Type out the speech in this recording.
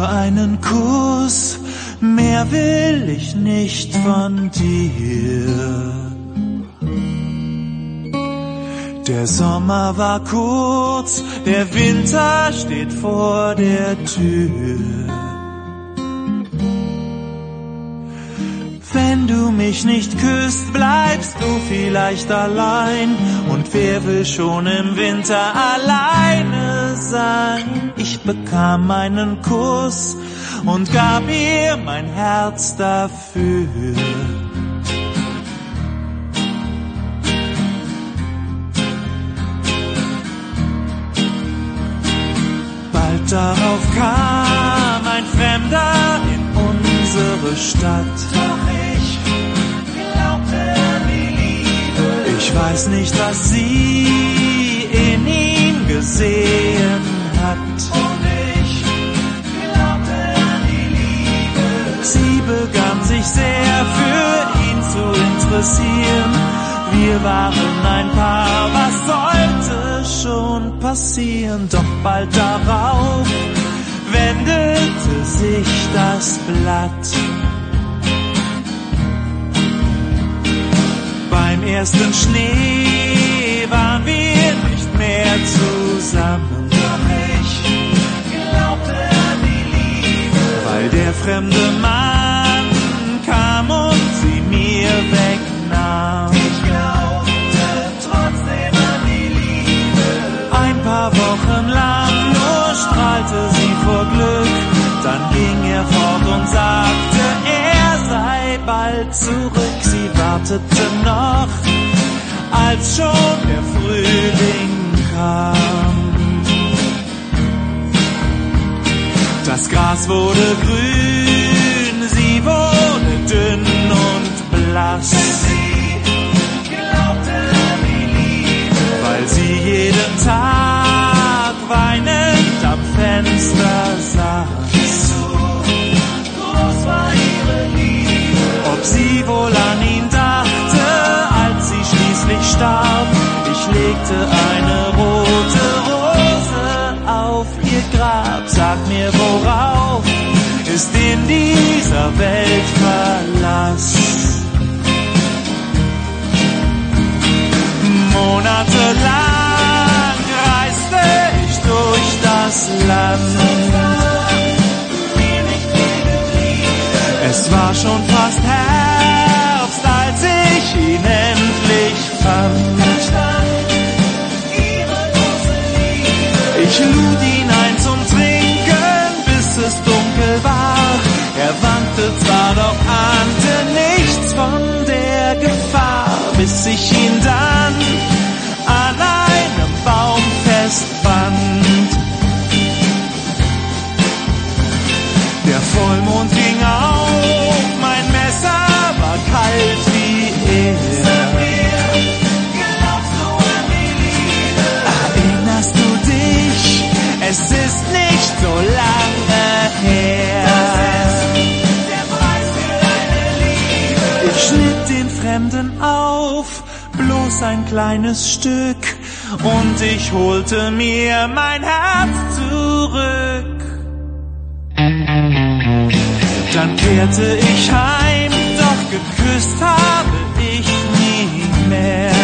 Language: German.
Nur einen Kuss, mehr will ich nicht von dir. Der Sommer war kurz, der Winter steht vor der Tür. Wenn du mich nicht küsst, bleibst du vielleicht allein. Und wer will schon im Winter alleine sein? Ich bekam einen Kuss und gab ihr mein Herz dafür. Bald darauf kam ein Fremder in unsere Stadt. Doch ich glaubte an die Liebe. Ich weiß nicht, was sie in ihm gesehen hat. Und ich glaubte an die Liebe. Sie begann sich sehr für ihn zu interessieren. Wir waren ein Paar, was sollte schon passieren? Doch bald darauf wendete sich das Blatt. Beim ersten Schnee waren wir nicht mehr zusammen. Doch ich glaubte an die Liebe, weil der fremde Mann kam und sie mir wegnahm. Ich glaubte trotzdem an die Liebe. Ein paar Wochen lang nur strahlte sie vor Glück. Dann ging er fort und sagte, er sei bald zurück. Sie wartete noch, als schon der Frühling kam. Das Gras wurde grün, sie wurde dünn und blass. Sie glaubte an die Liebe, weil sie jeden Tag weinend am Fenster saß. So groß war ihre Liebe, ob sie wohl an ihn dachte, als sie schließlich starb. Ich legte eine rote Rose auf ihr Grab. Sag mir, worauf ist in dieser Welt Verlass? Monatelang reiste ich durch das Land. Es war schon fast Herbst, als ich ihn endlich fand. Ich lud ihn ein zum Trinken, bis es dunkel war. Er wankte zwar, doch ahnte nichts von der Gefahr, bis ich ihn dann an einem Baum festband. Der Vollmond ging auf, mein Messer war kalt wie er. Sag mir, glaubst du an die Liebe? Erinnerst du dich? Es ist nicht so lange her. Das ist der Preis für deine Liebe. Ich schnitt den Fremden auf, bloß ein kleines Stück, und ich holte mir mein Herz zurück. Dann kehrte ich heim, doch geküsst habe ich nie mehr.